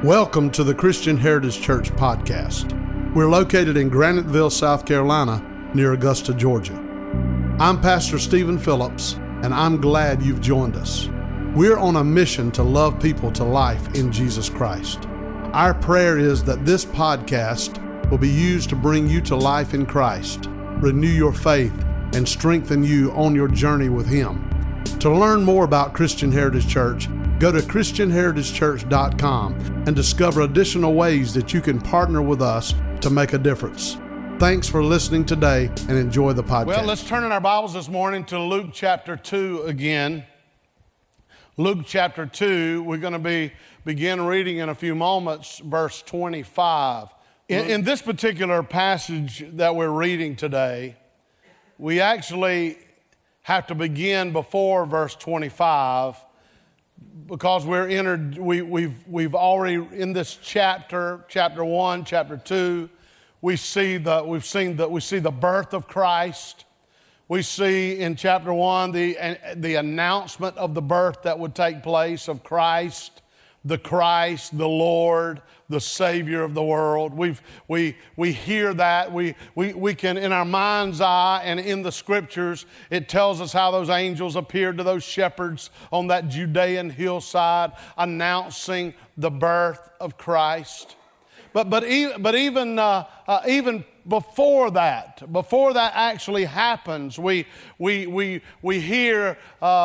Welcome to the Christian Heritage Church podcast. We're located in Graniteville, South Carolina, near Augusta, Georgia. I'm Pastor Stephen Phillips, and I'm glad you've joined us. We're on a mission to love people to life in Jesus Christ. Our prayer is that this podcast will be used to bring you to life in Christ, renew your faith, and strengthen you on your journey with Him. To learn more about Christian Heritage Church, go to ChristianHeritageChurch.com and discover additional ways that you can partner with us to make a difference. Thanks for listening today and enjoy the podcast. Well, let's turn in our Bibles this morning to Luke chapter 2 again. Luke chapter 2, we're going to begin reading in a few moments, verse 25. In this particular passage that we're reading today, we actually have to begin before verse 25 because we've already in this chapter 1, chapter 2, we see the birth of Christ. We see in chapter 1 the announcement of the birth that would take place of Christ, the Lord, the Savior of the world. We hear that. We can, in our mind's eye and in the Scriptures, it tells us how those angels appeared to those shepherds on that Judean hillside, announcing the birth of Christ. But even before that actually happens, we hear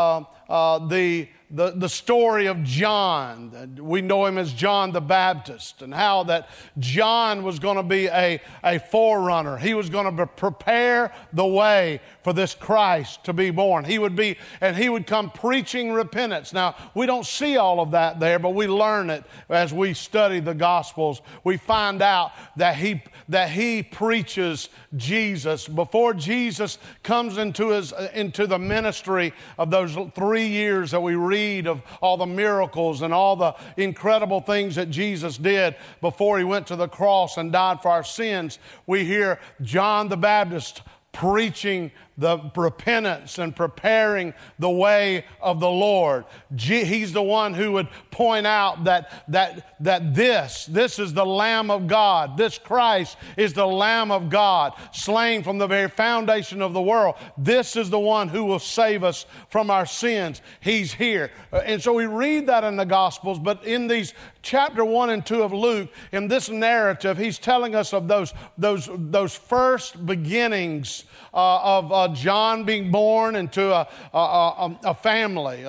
the story of John. We know him as John the Baptist, and how that John was going to be a forerunner. He was going to prepare the way for this Christ to be born. He would come preaching repentance. Now, we don't see all of that there, but we learn it as we study the Gospels. We find out that he preaches Jesus. Before Jesus comes into the ministry of those 3 years that we read of all the miracles and all the incredible things that Jesus did before he went to the cross and died for our sins, we hear John the Baptist preaching the repentance and preparing the way of the Lord. He's the one who would point out that this is the Lamb of God. This Christ is the Lamb of God, slain from the very foundation of the world. This is the one who will save us from our sins. He's here. And so we read that in the Gospels, but in these chapter 1 and 2 of Luke, in this narrative, he's telling us of those first beginnings of John being born into a family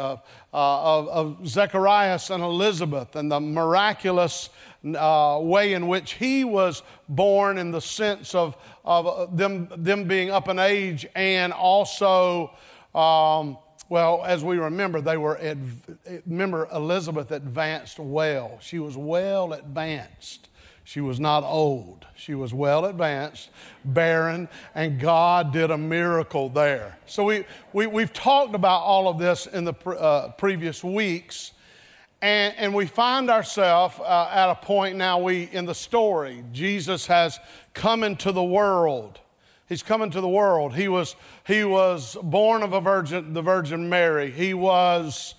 of Zacharias and Elizabeth, and the miraculous way in which he was born, in the sense of them being up in age, and also, as we remember, remember Elizabeth advanced well. She was well advanced. She was not old. She was well advanced, barren, and God did a miracle there. So we've talked about all of this in the previous weeks, and we find ourselves at a point now in the story. Jesus has come into the world. He's come into the world. He was born of the Virgin Mary. He was.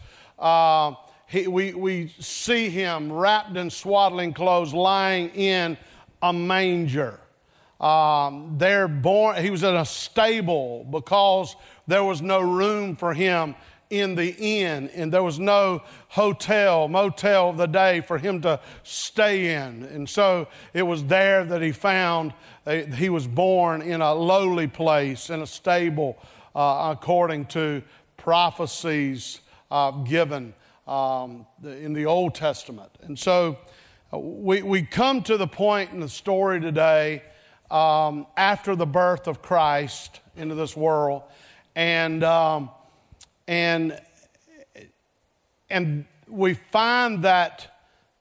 We see him wrapped in swaddling clothes, lying in a manger. He was in a stable because there was no room for him in the inn, and there was no motel of the day for him to stay in. And so it was there that he was born in a lowly place, in a stable, according to prophecies given in the Old Testament. And so we come to the point in the story today after the birth of Christ into this world, and we find that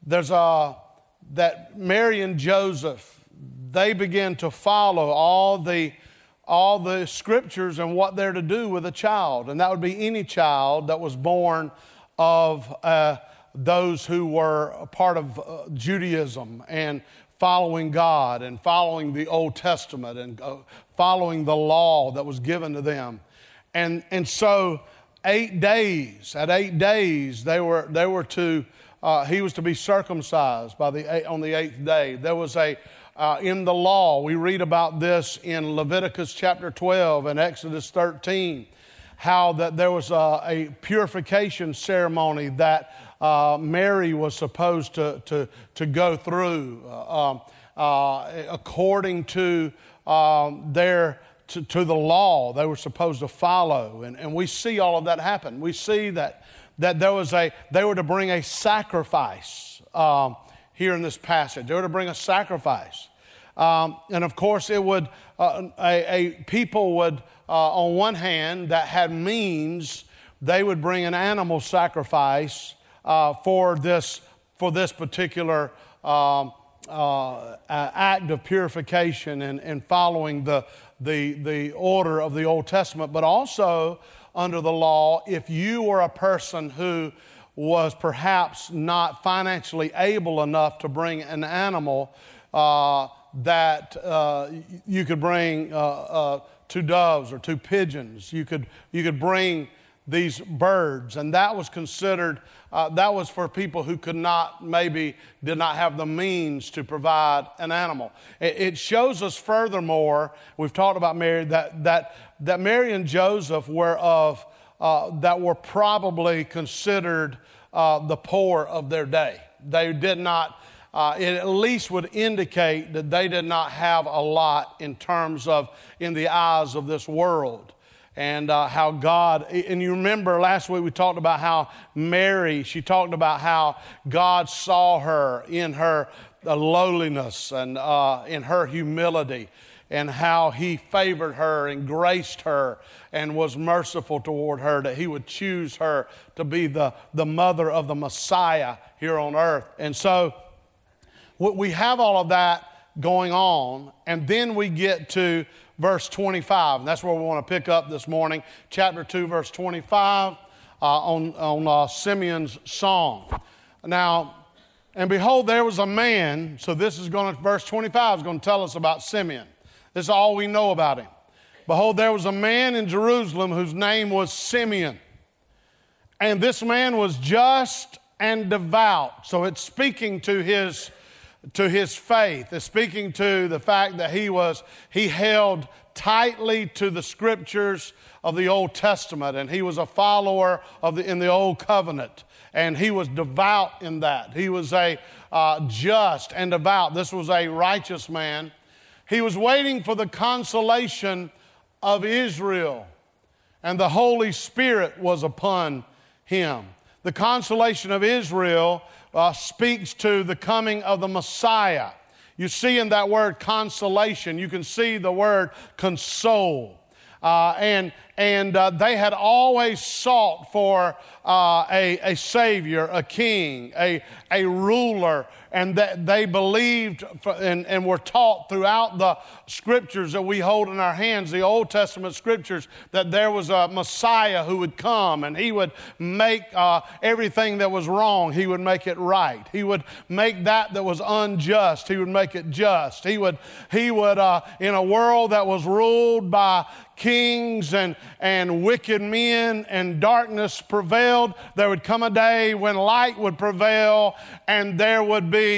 that Mary and Joseph, they begin to follow all the scriptures and what they're to do with a child, and that would be any child that was born of those who were a part of Judaism and following God and following the Old Testament and following the law that was given to them. And so 8 days, at 8 days, they were to to be circumcised on the eighth day. There was in the law, we read about this in Leviticus chapter 12 and Exodus 13, how that there was a purification ceremony that Mary was supposed to go through according to to the law they were supposed to follow. And we see all of that happen. We see that they were to bring a sacrifice here in this passage. They were to bring a sacrifice. And of course it would, people would, on one hand that had means, they would bring an animal sacrifice for this particular act of purification and following the order of the Old Testament. But also under the law, if you were a person who was perhaps not financially able enough to bring an animal, that you could bring 2 doves or 2 pigeons. You could bring these birds, and that was considered, that was for people who did not have the means to provide an animal. It shows us furthermore, we've talked about Mary, that Mary and Joseph were that were probably considered the poor of their day. They did not, it at least would indicate that they did not have a lot in the eyes of this world. And how God, and you remember last week we talked about how Mary, she talked about how God saw her in her lowliness and in her humility, and how He favored her and graced her and was merciful toward her, that He would choose her to be the mother of the Messiah here on earth. And so we have all of that going on, and then we get to verse 25, and that's where we want to pick up this morning. Chapter 2, verse 25, on Simeon's song. Now, and behold, there was a man, so verse 25 is going to tell us about Simeon. This is all we know about him. Behold, there was a man in Jerusalem whose name was Simeon. And this man was just and devout. So it's speaking to his faith. It's speaking to the fact that he held tightly to the scriptures of the Old Testament, and he was a follower in the Old Covenant, and he was devout in that. He was a just and devout. This was a righteous man. He was waiting for the consolation of Israel, and the Holy Spirit was upon him. The consolation of Israel speaks to the coming of the Messiah. You see in that word consolation, you can see the word console. And they had always sought for a Savior, a King, a ruler, and that they believed and were taught throughout the scriptures that we hold in our hands, the Old Testament scriptures, that there was a Messiah who would come and He would make everything that was wrong, He would make it right. He would make that was unjust, He would make it just. He would in a world that was ruled by kings and wicked men and darkness prevailed, there would come a day when light would prevail, and there would be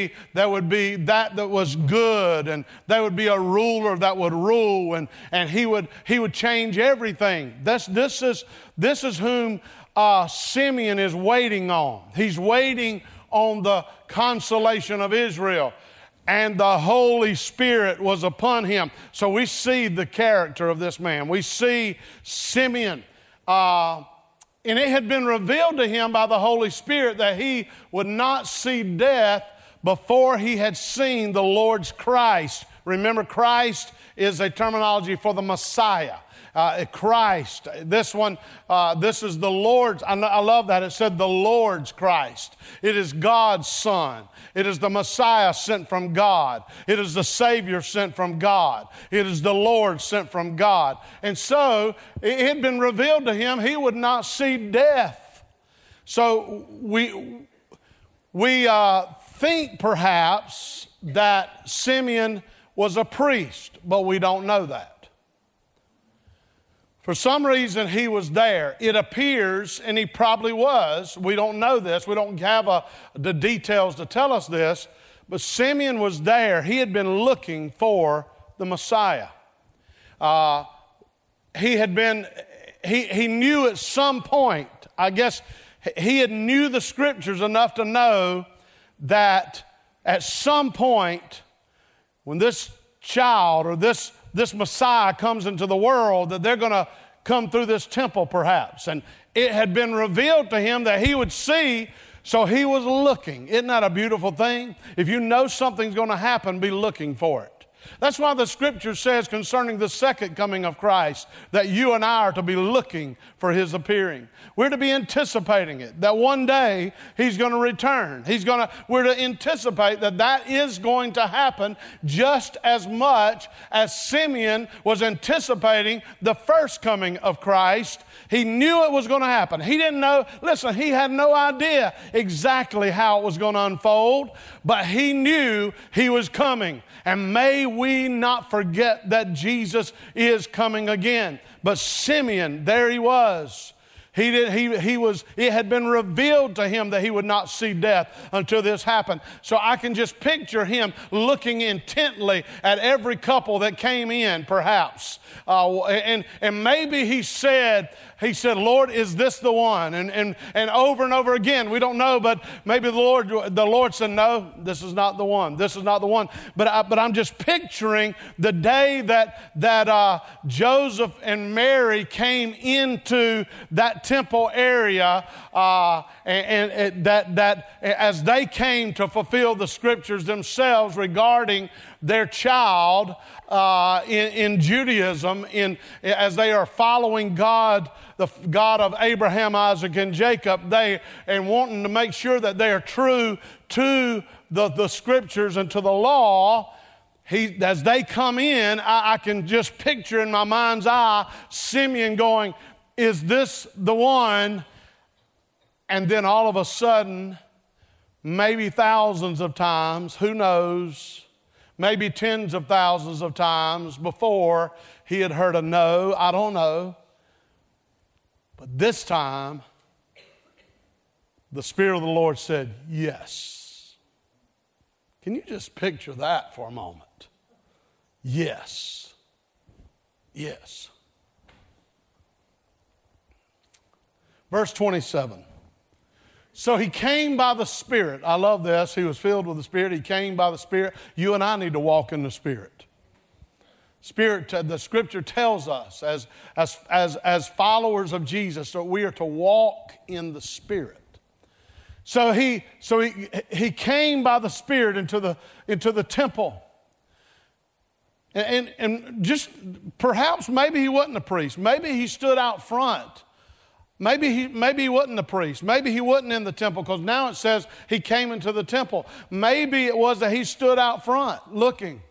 that was good, and there would be a ruler that would rule, and he would change everything. This is whom Simeon is waiting on. He's waiting on the consolation of Israel. And the Holy Spirit was upon him. So we see the character of this man. We see Simeon. And it had been revealed to him by the Holy Spirit that he would not see death before he had seen the Lord's Christ. Remember, Christ is a terminology for the Messiah. Christ. This is the Lord's. I love that. It said the Lord's Christ. It is God's Son. It is the Messiah sent from God. It is the Savior sent from God. It is the Lord sent from God. And so it had been revealed to him he would not see death. So we think perhaps that Simeon was a priest, but we don't know that. For some reason, he was there. It appears, and he probably was. We don't know this. We don't have the details to tell us this. But Simeon was there. He had been looking for the Messiah. He knew at some point, I guess he had knew the scriptures enough to know that at some point when this child or this Messiah comes into the world, that they're going to come through this temple perhaps. And it had been revealed to him that he would see, so he was looking. Isn't that a beautiful thing? If you know something's going to happen, be looking for it. That's why the scripture says concerning the second coming of Christ that you and I are to be looking for his appearing. We're to be anticipating it, that one day he's going to return. We're to anticipate that is going to happen just as much as Simeon was anticipating the first coming of Christ. He knew it was going to happen. He didn't know, listen, he had no idea exactly how it was going to unfold, but he knew he was coming. And may we not forget that Jesus is coming again. But Simeon, there he was. It had been revealed to him that he would not see death until this happened. So I can just picture him looking intently at every couple that came in, perhaps. And maybe he said, Lord, is this the one? And over again, we don't know, but maybe the Lord said, no, this is not the one. This is not the one. But I'm just picturing the day that Joseph and Mary came into that temple area, and that as they came to fulfill the scriptures themselves regarding their child in Judaism, as they are following God, the God of Abraham, Isaac, and Jacob, and wanting to make sure that they are true to the scriptures and to the law. As they come in, I can just picture in my mind's eye Simeon going, is this the one? And then all of a sudden, maybe thousands of times, who knows, maybe tens of thousands of times before he had heard a no, I don't know. But this time, the Spirit of the Lord said, yes. Can you just picture that for a moment? Yes. Yes. Verse 27. So he came by the Spirit. I love this. He was filled with the Spirit. He came by the Spirit. You and I need to walk in the Spirit. The Scripture tells us as followers of Jesus that we are to walk in the Spirit. So he came by the Spirit into the temple. And just perhaps maybe he wasn't a priest. Maybe he stood out front. Maybe he wasn't the priest. Maybe he wasn't in the temple, because now it says he came into the temple. Maybe it was that he stood out front looking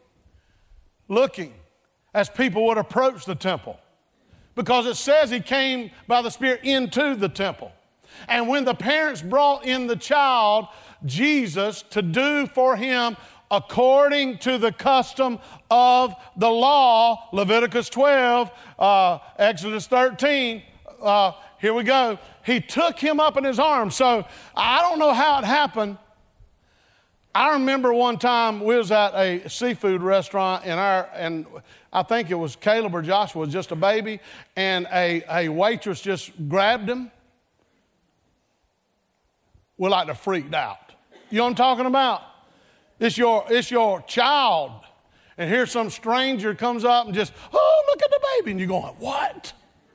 as people would approach the temple, because it says he came by the Spirit into the temple. And when the parents brought in the child, Jesus, to do for him according to the custom of the law, Leviticus 12, Exodus 13, here we go. He took him up in his arms. So I don't know how it happened. I remember one time we was at a seafood restaurant and I think it was Caleb or Joshua was just a baby, and a waitress just grabbed him. We're like freaked out. You know what I'm talking about? It's your child. And here some stranger comes up and just, oh, look at the baby. And you're going, what?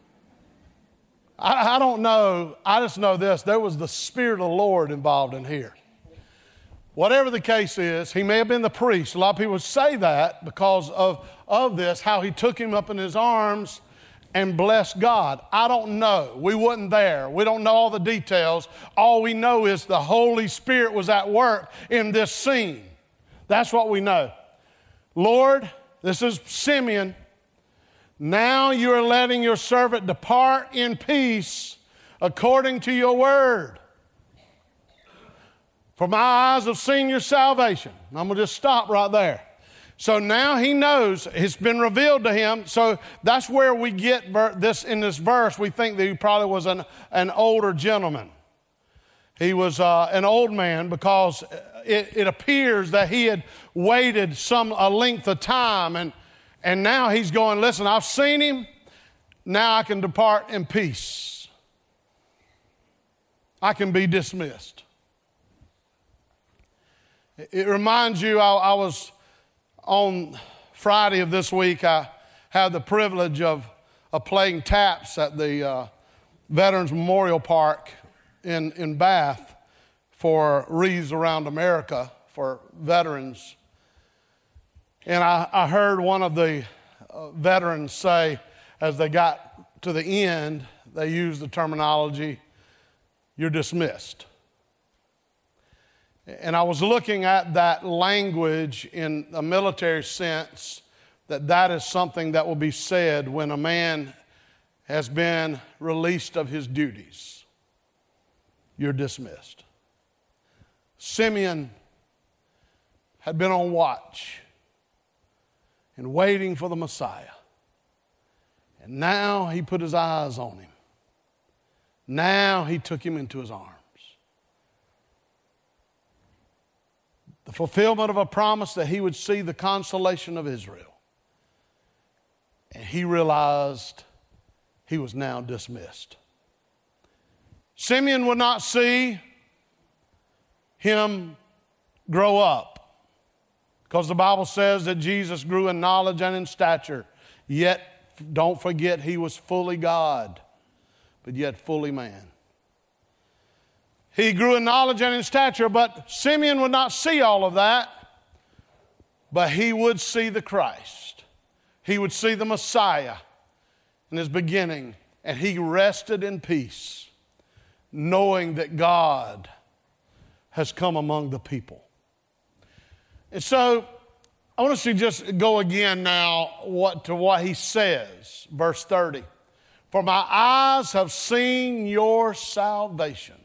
I don't know. I just know this. There was the Spirit of the Lord involved in here. Whatever the case is, he may have been the priest. A lot of people say that because of this, how he took him up in his arms and blessed God. I don't know. We wasn't there. We don't know all the details. All we know is the Holy Spirit was at work in this scene. That's what we know. Lord, this is Simeon. Now you are letting your servant depart in peace according to your word. For my eyes have seen your salvation. I'm going to just stop right there. So now he knows, it's been revealed to him. So that's where we get this in this verse. We think that he probably was an older gentleman. He was an old man because it appears that he had waited a length of time. And now he's going, listen, I've seen him. Now I can depart in peace. I can be dismissed. It reminds you, I was on Friday of this week, I had the privilege of playing taps at the Veterans Memorial Park in Bath for Wreaths Around America for veterans. And I heard one of the veterans say, as they got to the end, they used the terminology, "You're dismissed." And I was looking at that language in a military sense, that is something that will be said when a man has been released of his duties. You're dismissed. Simeon had been on watch and waiting for the Messiah. And now he put his eyes on him. Now he took him into his arms. The fulfillment of a promise that he would see the consolation of Israel. And he realized he was now dismissed. Simeon would not see him grow up, because the Bible says that Jesus grew in knowledge and in stature, yet don't forget he was fully God, but yet fully man. He grew in knowledge and in stature, but Simeon would not see all of that, but he would see the Christ. He would see the Messiah in his beginning, and he rested in peace, knowing that God has come among the people. And so I want us to just go again now to what he says, verse 30. For my eyes have seen your salvation.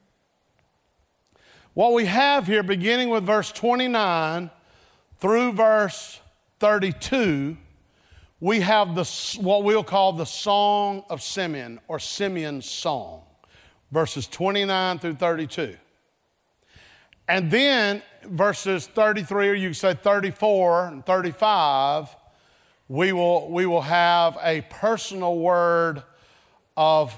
What we have here, beginning with verse 29 through verse 32, we have what we'll call the Song of Simeon, or Simeon's Song, verses 29 through 32. And then verses 33, or you can say 34 and 35, we will have a personal word of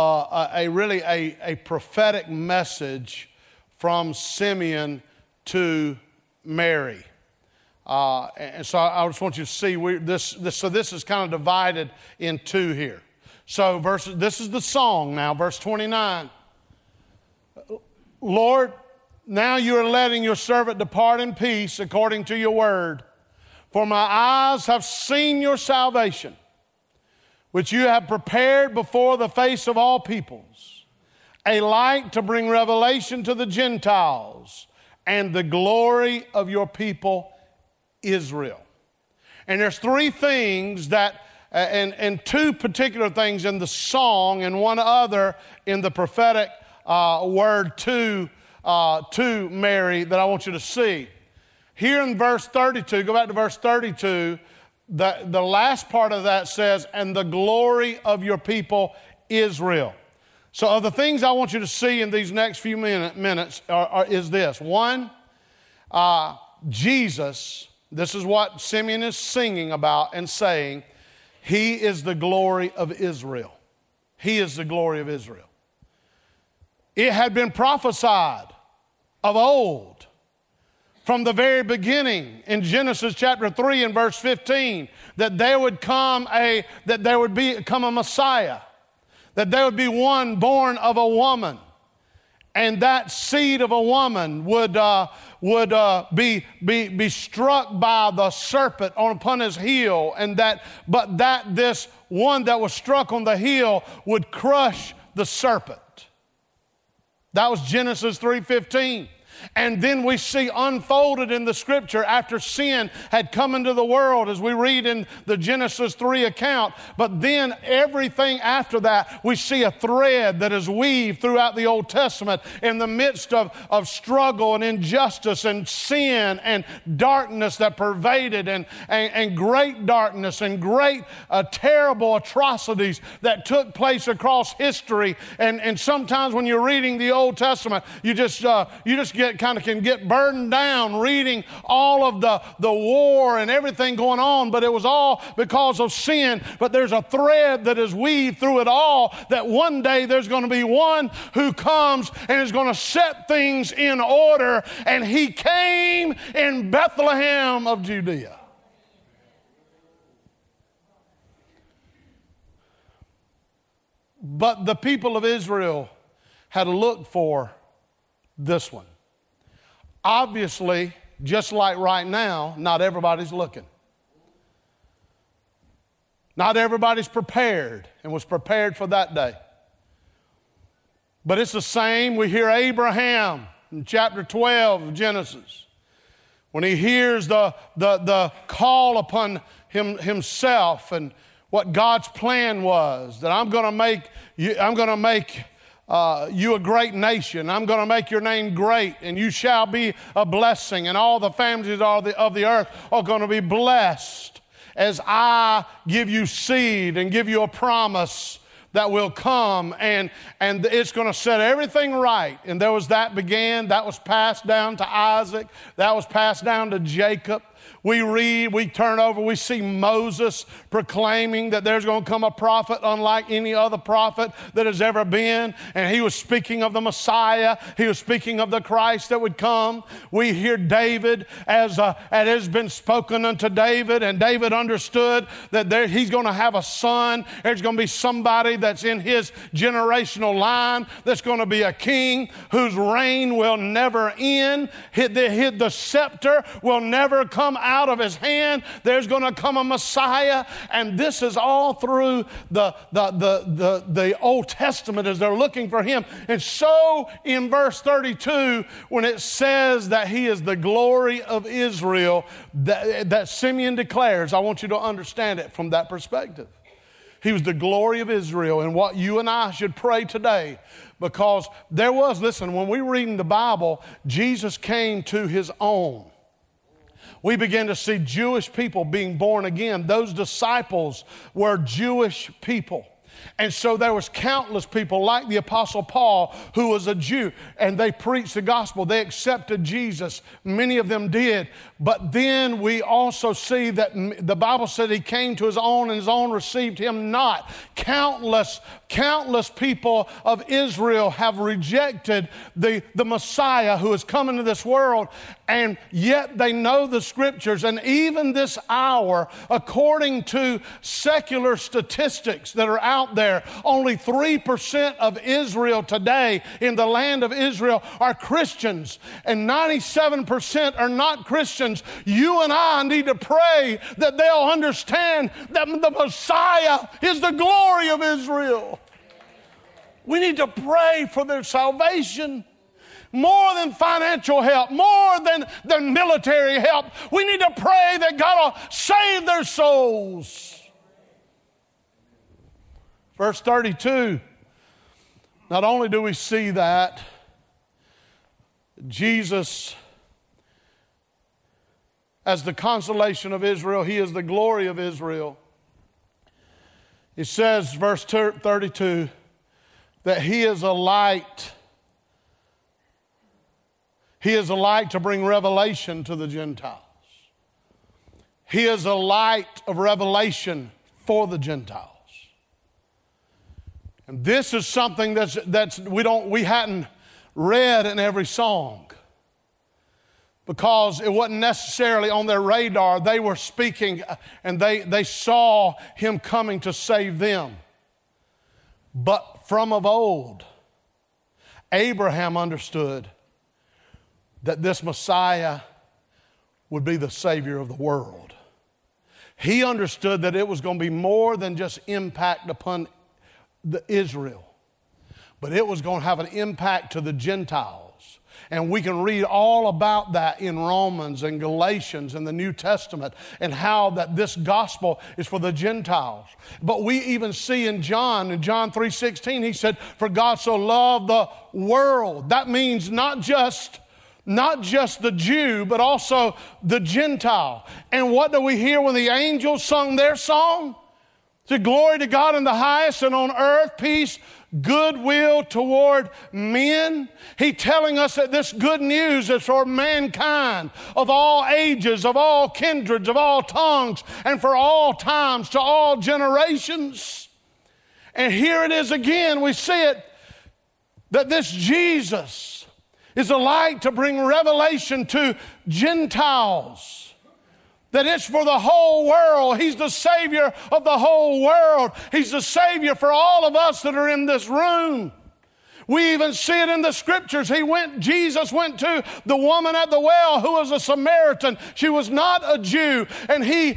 a prophetic message from Simeon to Mary. And so I just want you to see this is kind of divided in two here. So this is the song now, verse 29. Lord, now you are letting your servant depart in peace according to your word. For my eyes have seen your salvation, which you have prepared before the face of all peoples, a light to bring revelation to the Gentiles and the glory of your people Israel. And there's three things that, and two particular things in the song and one other in the prophetic word to Mary that I want you to see. Here in verse 32, go back to verse 32, the last part of that says, and the glory of your people Israel. So of the things I want you to see in these next few minutes is this. One, Jesus, this is what Simeon is singing about and saying, he is the glory of Israel. He is the glory of Israel. It had been prophesied of old, from the very beginning in Genesis chapter 3 and verse 15, that there would come a Messiah, that there would be one born of a woman, and that seed of a woman would be struck by the serpent upon his heel, but this one that was struck on the heel would crush the serpent. That was Genesis 3:15. And then we see unfolded in the scripture after sin had come into the world, as we read in the Genesis 3 account. But then everything after that, we see a thread that is weaved throughout the Old Testament in the midst of struggle and injustice and sin and darkness that pervaded and great darkness and great terrible atrocities that took place across history. And sometimes when you're reading the Old Testament, you just can get burdened down reading all of the war and everything going on, but it was all because of sin. But there's a thread that is weaved through it all, that one day there's going to be one who comes and is going to set things in order, and he came in Bethlehem of Judea. But the people of Israel had looked for this one. Obviously, just like right now, not everybody's looking. Not everybody's prepared and was prepared for that day. But it's the same. We hear Abraham in chapter 12 of Genesis, when he hears the call upon himself and what God's plan was, that I'm going to make you a great nation. I'm going to make your name great, and you shall be a blessing, and all the families of the earth are going to be blessed as I give you seed and give you a promise that will come, and it's going to set everything right. And that was passed down to Isaac, that was passed down to Jacob. We read, we turn over, we see Moses proclaiming that there's going to come a prophet unlike any other prophet that has ever been. And he was speaking of the Messiah. He was speaking of the Christ that would come. We hear David, as it has been spoken unto David, and David understood that he's going to have a son. There's going to be somebody that's in his generational line that's going to be a king whose reign will never end. The scepter will never come out of his hand. There's going to come a Messiah, and this is all through the Old Testament as they're looking for him. And so in verse 32, when it says that he is the glory of Israel, that Simeon declares, I want you to understand it from that perspective. He was the glory of Israel, and what you and I should pray today, because when we read in the Bible, Jesus came to his own. We begin to see Jewish people being born again. Those disciples were Jewish people. And so there was countless people like the Apostle Paul, who was a Jew, and they preached the gospel. They accepted Jesus. Many of them did. But then we also see that the Bible said he came to his own, and his own received him not. Countless people of Israel have rejected the Messiah who has come into this world, and yet they know the scriptures. And even this hour, according to secular statistics that are out there, only 3% of Israel today in the land of Israel are Christians, and 97% are not Christians. You and I need to pray that they'll understand that the Messiah is the glory of Israel. We need to pray for their salvation. More than financial help, more than military help, we need to pray that God will save their souls. Verse 32, not only do we see that Jesus, as the consolation of Israel, he is the glory of Israel. It says, verse 32, that he is a light. He is a light to bring revelation to the Gentiles. He is a light of revelation for the Gentiles. And this is something we hadn't read in every song, because it wasn't necessarily on their radar. They were speaking, and they saw him coming to save them. But from of old, Abraham understood that this Messiah would be the Savior of the world. He understood that it was going to be more than just impact upon Israel, but it was going to have an impact to the Gentiles. And we can read all about that in Romans and Galatians and the New Testament, and how that this gospel is for the Gentiles. But we even see in John 3:16, he said, for God so loved the world. That means not just the Jew, but also the Gentile. And what do we hear when the angels sung their song? To glory to God in the highest, and on earth peace, goodwill toward men. He's telling us that this good news is for mankind of all ages, of all kindreds, of all tongues, and for all times, to all generations. And here it is again, we see it, that this Jesus is a light to bring revelation to Gentiles. That it's for the whole world. He's the Savior of the whole world. He's the Savior for all of us that are in this room. We even see it in the Scriptures. Jesus went to the woman at the well who was a Samaritan. She was not a Jew. And he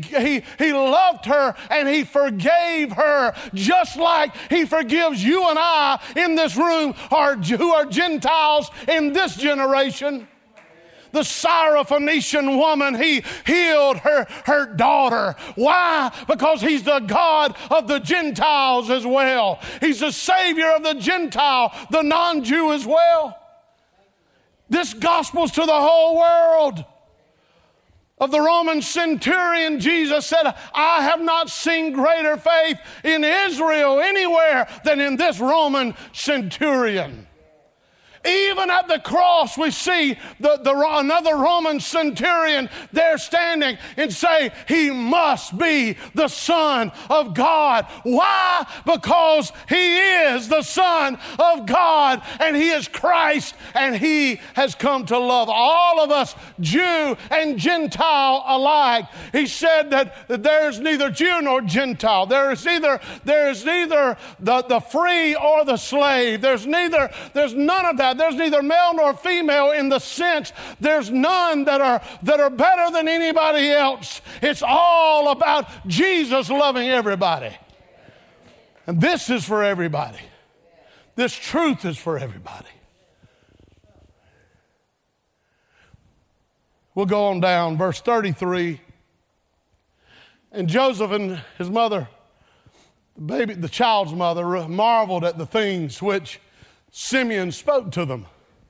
loved her and he forgave her, just like he forgives you and I in this room who are Gentiles in this generation. The Syrophoenician woman, he healed her daughter. Why? Because he's the God of the Gentiles as well. He's the Savior of the Gentile, the non-Jew as well. This gospel's to the whole world. Of the Roman centurion, Jesus said, I have not seen greater faith in Israel anywhere than in this Roman centurion. Even at the cross, we see another Roman centurion there standing and say, he must be the Son of God. Why? Because he is the Son of God, and he is Christ, and he has come to love all of us, Jew and Gentile alike. He said that there's neither Jew nor Gentile. There is neither the free or the slave. There's none of that. There's neither male nor female in the sense. There's none that are better than anybody else. It's all about Jesus loving everybody. And this is for everybody. This truth is for everybody. We'll go on down, verse 33. And Joseph and his mother, the child's mother, marveled at the things which Simeon spoke to them.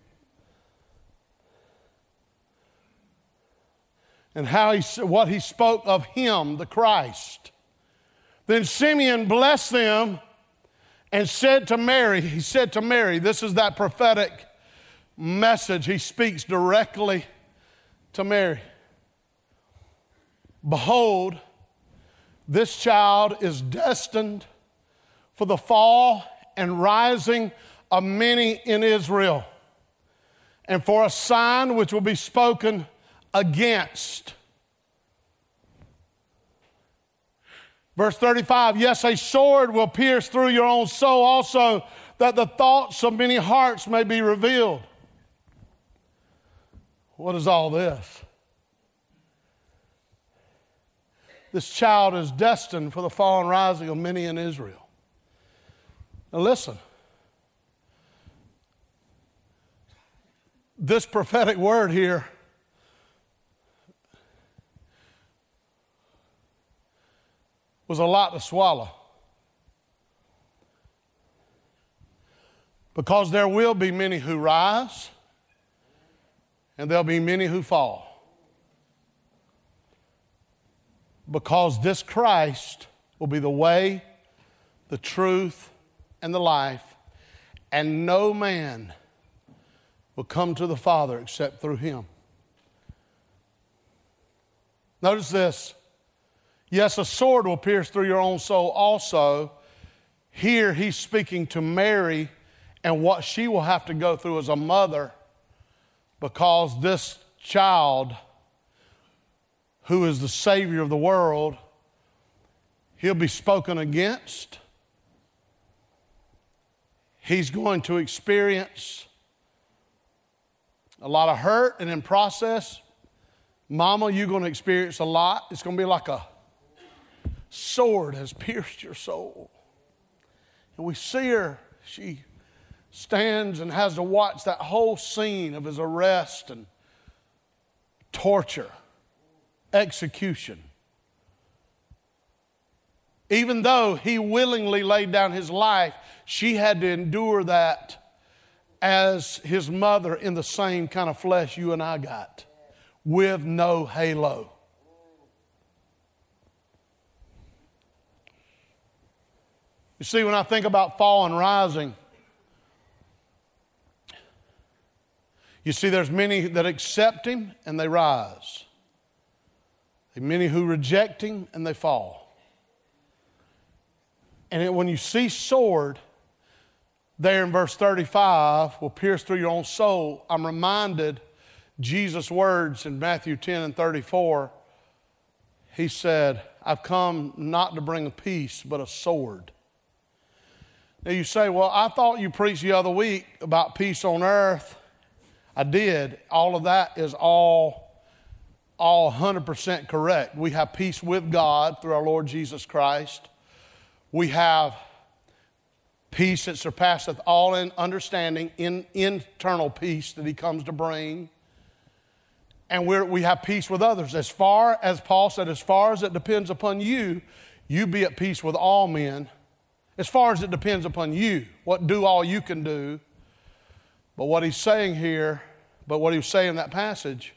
And what he spoke of him, the Christ. Then Simeon blessed them and said to Mary, this is that prophetic message. He speaks directly to Mary. Behold, this child is destined for the fall and rising of many in Israel, and for a sign which will be spoken against. Verse 35, yes, a sword will pierce through your own soul also, that the thoughts of many hearts may be revealed. What is all this? This child is destined for the fall and rising of many in Israel. Now listen. This prophetic word here was a lot to swallow. Because there will be many who rise, and there'll be many who fall. Because this Christ will be the way, the truth, and the life, and no man will come to the Father except through him. Notice this. Yes, a sword will pierce through your own soul also. Here he's speaking to Mary and what she will have to go through as a mother, because this child, who is the Savior of the world, he'll be spoken against. He's going to experience a lot of hurt, and in process, Mama, you're going to experience a lot. It's going to be like a sword has pierced your soul. And we see her, she stands and has to watch that whole scene of his arrest and torture, execution. Even though he willingly laid down his life, she had to endure that as his mother in the same kind of flesh you and I got, with no halo. You see, when I think about fall and rising, you see there's many that accept him and they rise. There are many who reject him and they fall. And when you see sword there in verse 35 will pierce through your own soul, I'm reminded Jesus' words in Matthew 10 and 34. He said, I've come not to bring a peace, but a sword. Now you say, well, I thought you preached the other week about peace on earth. I did. All of that is all 100% correct. We have peace with God through our Lord Jesus Christ. We have peace that surpasseth all in understanding, in internal peace that he comes to bring. And we have peace with others. As far as Paul said, as far as it depends upon you, you be at peace with all men. As far as it depends upon you, do all you can do. But what he's saying here, what he was saying in that passage,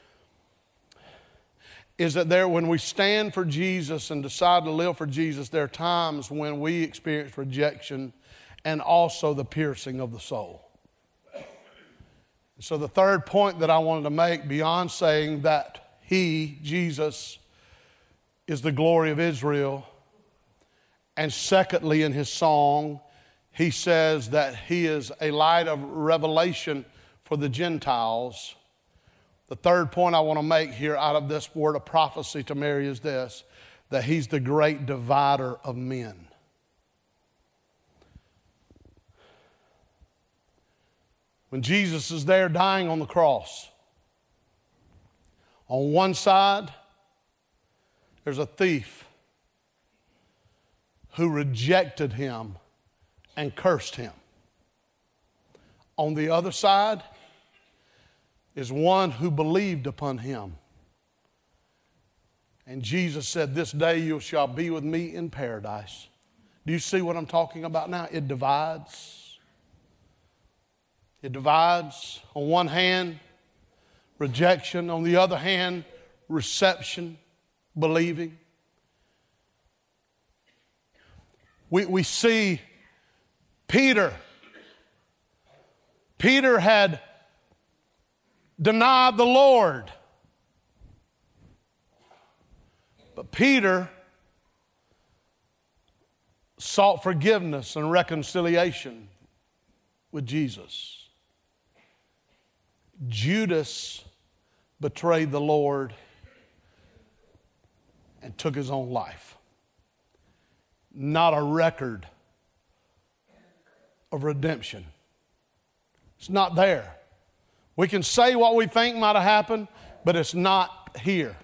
is that when we stand for Jesus and decide to live for Jesus, there are times when we experience rejection and also the piercing of the soul. So the third point that I wanted to make, beyond saying that he, Jesus, is the glory of Israel, and secondly in his song, he says that he is a light of revelation for the Gentiles. The third point I want to make here out of this word of prophecy to Mary is this, that he's the great divider of men. When Jesus is there dying on the cross, on one side, there's a thief who rejected him and cursed him. On the other side is one who believed upon him. And Jesus said, this day you shall be with me in paradise. Do you see what I'm talking about now? It divides. It divides. On one hand, rejection. On the other hand, reception, believing. We see Peter. Peter had denied the Lord. But Peter sought forgiveness and reconciliation with Jesus. Judas betrayed the Lord and took his own life. Not a record of redemption. It's not there. We can say what we think might have happened, but it's not here.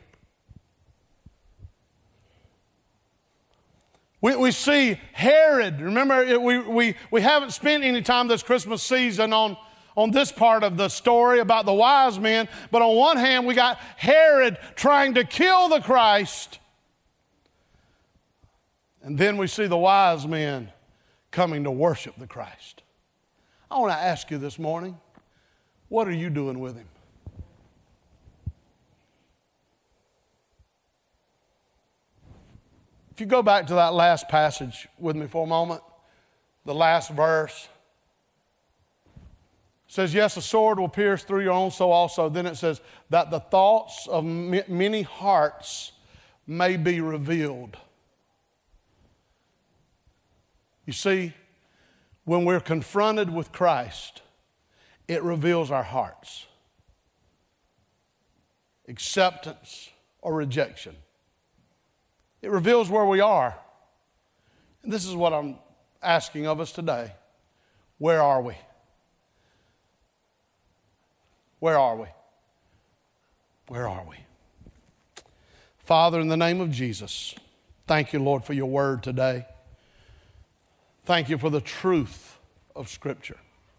We see Herod. Remember, we haven't spent any time this Christmas season on this part of the story about the wise men, but on one hand we got Herod trying to kill the Christ, and then we see the wise men coming to worship the Christ. I want to ask you this morning, what are you doing with him? If you go back to that last passage with me for a moment, the last verse, it says, yes, a sword will pierce through your own soul also. Then it says that the thoughts of many hearts may be revealed. You see, when we're confronted with Christ, it reveals our hearts. Acceptance or rejection. It reveals where we are. And this is what I'm asking of us today. Where are we? Where are we? Where are we? Father, in the name of Jesus, thank you, Lord, for your word today. Thank you for the truth of Scripture.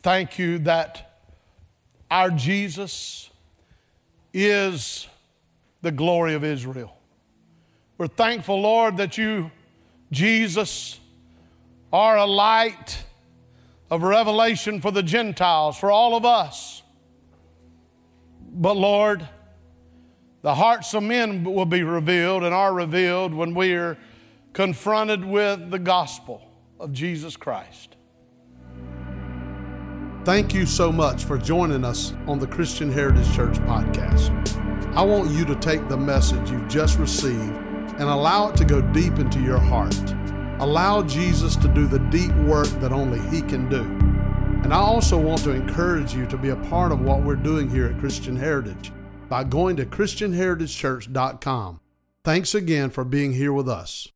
thank you that our Jesus is the glory of Israel. We're thankful, Lord, that you, Jesus, are a light of revelation for the Gentiles, for all of us. But Lord, the hearts of men will be revealed and are revealed when we are confronted with the gospel of Jesus Christ. Thank you so much for joining us on the Christian Heritage Church podcast. I want you to take the message you've just received and allow it to go deep into your heart. Allow Jesus to do the deep work that only He can do. And I also want to encourage you to be a part of what we're doing here at Christian Heritage by going to ChristianHeritageChurch.com. Thanks again for being here with us.